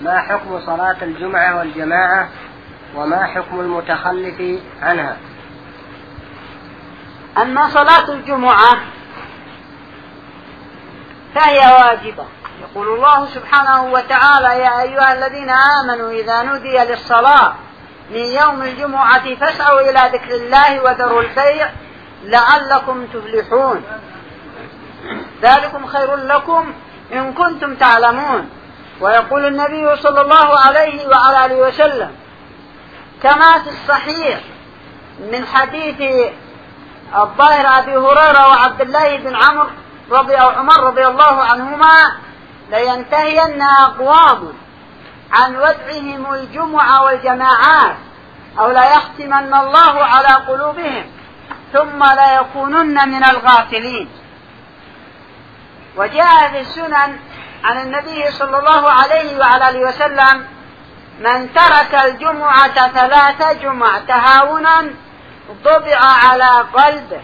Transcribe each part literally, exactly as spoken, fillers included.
ما حكم صلاة الجمعة والجماعة وما حكم المتخلف عنها؟ أما صلاة الجمعة فهي واجبة. يقول الله سبحانه وتعالى: يا أيها الذين آمنوا إذا نودي للصلاة من يوم الجمعة فاسعوا إلى ذكر الله وذروا البيع لعلكم تفلحون، ذلكم خير لكم إن كنتم تعلمون. ويقول النبي صلى الله عليه وعلى آله وسلم كما في الصحيح من حديث الظاهر أبي هريرة وعبد الله بن عمرو رضي أو عمر رضي الله عنهما: لينتهين أقوام عن ودعهم الجمعة والجماعات أو لا يختمن الله على قلوبهم ثم لا يكونن من الغافلين. وجاء في السنن عن النبي صلى الله عليه وعلى آله وسلم: من ترك الجمعة ثلاث جمع تهاونا طبع على قلبه.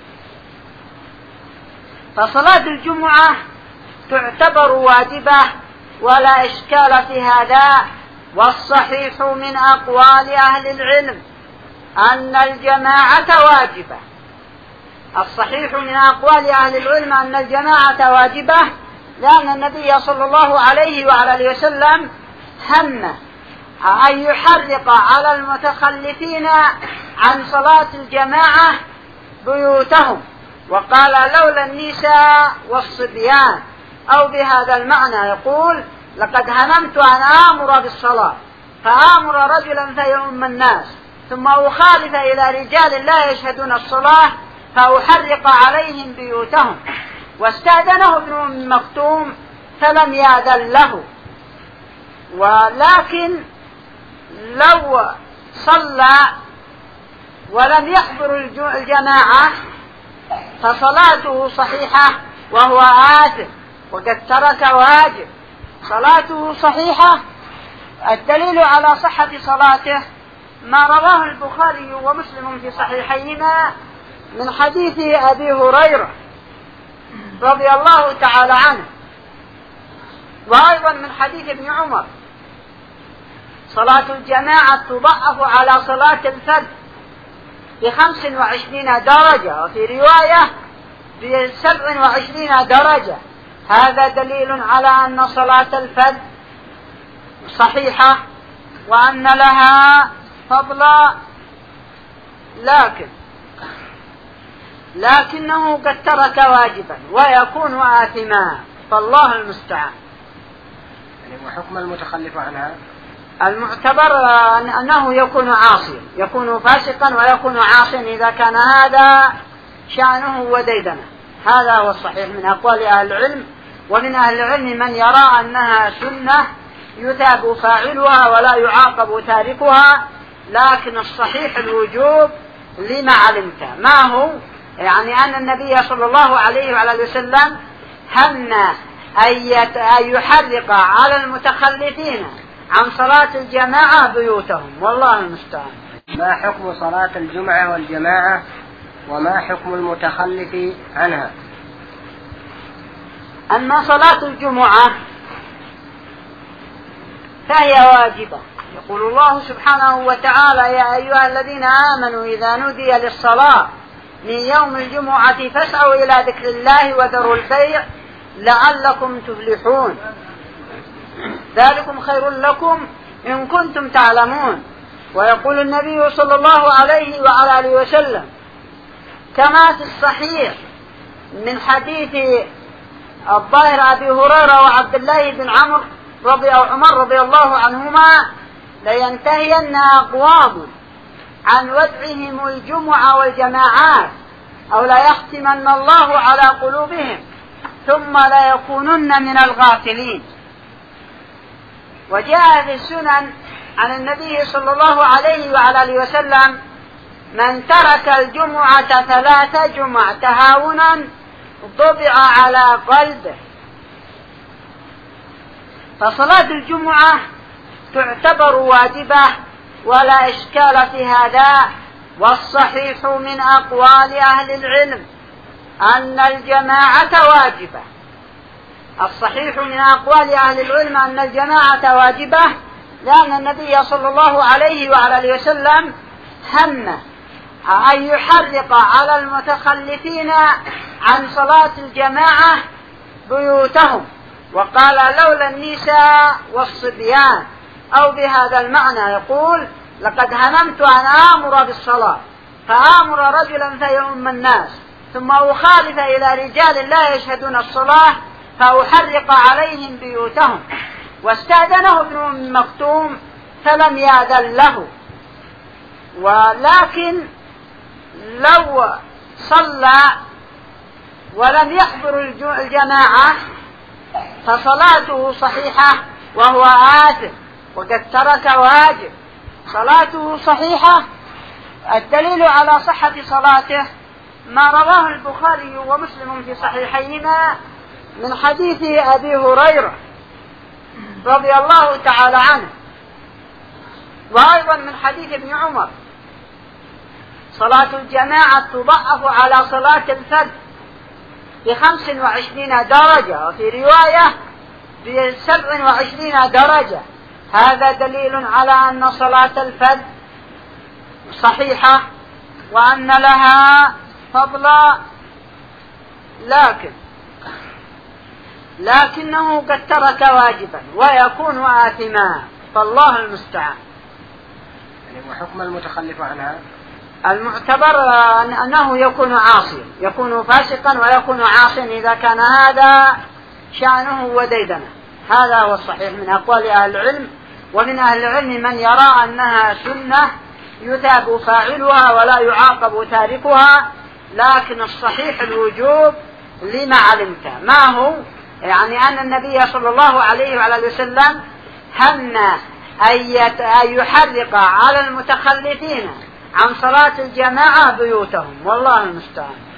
فصلاة الجمعة تعتبر واجبة ولا إشكال في هذا، والصحيح من أقوال أهل العلم أن الجماعة واجبة. الصحيح من أقوال أهل العلم أن الجماعة واجبة، لأن النبي صلى الله عليه وعلى آله وسلم هم أن يحرق على المتخلفين عن صلاة الجماعة بيوتهم، وقال: لولا النساء والصبيان، أو بهذا المعنى يقول: لقد هممت أن آمر بالصلاة فآمر رجلا فيؤم الناس ثم أخالف إلى رجال لا يشهدون الصلاة فأحرق عليهم بيوتهم. واستأذنه ابن أم مكتوم فلم يأذن له. ولكن لو صلى ولم يحضر الجماعة فصلاته صحيحة وهو آثم وقد ترك واجب. صلاته صحيحة. الدليل على صحة صلاته ما رواه البخاري ومسلم في صحيحيهما من حديث أبي هريرة رضي الله تعالى عنه، وأيضا من حديث ابن عمر: صلاة الجماعة تضعف على صلاة الفرد بخمس وعشرين درجة، وفي رواية بسبع وعشرين درجة. هذا دليل على أن صلاة الفرد صحيحة وأن لها فضلا، لكن لكنه قد ترك واجبا ويكون آثما، فالله المستعان. وحكم المتخلف عنها المعتبر أنه يكون عاصيا، يكون فاسقا ويكون عاصيا إذا كان هذا شأنه وديدنه. هذا هو الصحيح من أقوال أهل العلم. ومن أهل العلم من يرى أنها سنة يثاب فاعلها ولا يعاقب تاركها، لكن الصحيح الوجوب لما علمت. ما هو؟ يعني أن النبي صلى الله عليه وعلى وسلم هم أن يحرق على المتخلفين عن صلاة الجماعة بيوتهم، والله المستعان. ما حكم صلاة الجمعة والجماعة وما حكم المتخلف عنها؟ أما صلاة الجمعة فهي واجبة. يقول الله سبحانه وتعالى: يا أيها الذين آمنوا إذا نودي للصلاة من يوم الجمعة فاسعوا إلى ذكر الله وذروا البيع لعلكم تفلحون، ذلكم خير لكم إن كنتم تعلمون. ويقول النبي صلى الله عليه وعلى آله وسلم كما في الصحيح من حديث الظاهر أبي هريرة وعبد الله بن عمرو رضي أو عمر رضي الله عنهما: لينتهين أقوام عن ودعهم الجمعة والجماعات أو لا يختمن الله على قلوبهم ثم لا يكونن من الغافلين. وجاء في السنن عن النبي صلى الله عليه وعلى آله وسلم: من ترك الجمعة ثلاث جمع تهاونا طبع على قلبه. فصلاة الجمعة تعتبر واجبة ولا إشكال في هذا، والصحيح من أقوال أهل العلم أن الجماعة واجبة. الصحيح من أقوال أهل العلم أن الجماعة واجبة، لأن النبي صلى الله عليه وعلى آله وسلم هم أن يحرق على المتخلفين عن صلاة الجماعة بيوتهم، وقال لولا النساء والصبيان، أو بهذا المعنى يقول لقد هممت أن آمر بالصلاة فآمر رجلا فيؤم الناس ثم أخالف إلى رجال لا يشهدون الصلاة فأحرق عليهم بيوتهم. واستأذنه ابن أم مكتوم فلم يأذن له، ولكن لو صلى ولم يحضر الجماعة فصلاته صحيحة وهو آثم وقد ترك واجب، صلاته صحيحة. الدليل على صحة صلاته ما رواه البخاري ومسلم في صحيحيهما من حديث أبي هريرة رضي الله تعالى عنه، وأيضا من حديث ابن عمر: صلاة الجماعة تضعف على صلاة الفرد بخمس وعشرين درجة، وفي رواية بسبع وعشرين درجة. هذا دليل على أن صلاة الفرد صحيحة وأن لها فضلا، لكن لكنه قد ترك واجبا ويكون آثما، فالله المستعان. وحكم المتخلف عنها المعتبر أنه يكون عاصيا، يكون فاسقا ويكون عاصيا إذا كان هذا شأنه وديدنه. هذا هو الصحيح من أقوال أهل العلم، ومن أهل العلم من يرى أنها سنة يثاب فاعلها ولا يعاقب تاركها، لكن الصحيح الوجوب لما علمت. ما هو؟ يعني أن النبي صلى الله عليه وعلى وسلم هم أن يحرق على المتخلفين عن صلاة الجماعة بيوتهم، والله المستعان.